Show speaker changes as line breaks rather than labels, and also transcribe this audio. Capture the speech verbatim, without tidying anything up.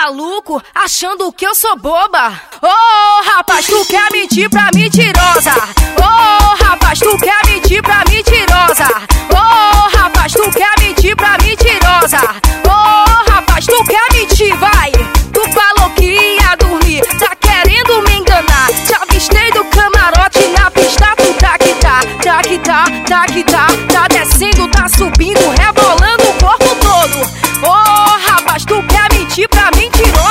maluco, achando que eu sou boba. Ô oh, rapaz, tu quer mentir pra mentirosa. Ô oh, rapaz, tu quer mentir pra mentirosa. Ô oh, rapaz, tu quer mentir pra mentirosa. Ô oh, rapaz, tu quer mentir, vai. Tu falou que ia dormir, tá querendo me enganar. Te avistei do camarote na pista, tu tá que tá, tá que tá, tá que tá, tá descendo, tá subindo, rebolando o corpo todo. Ô oh, rapaz, tu quer mentir pra mentirosa.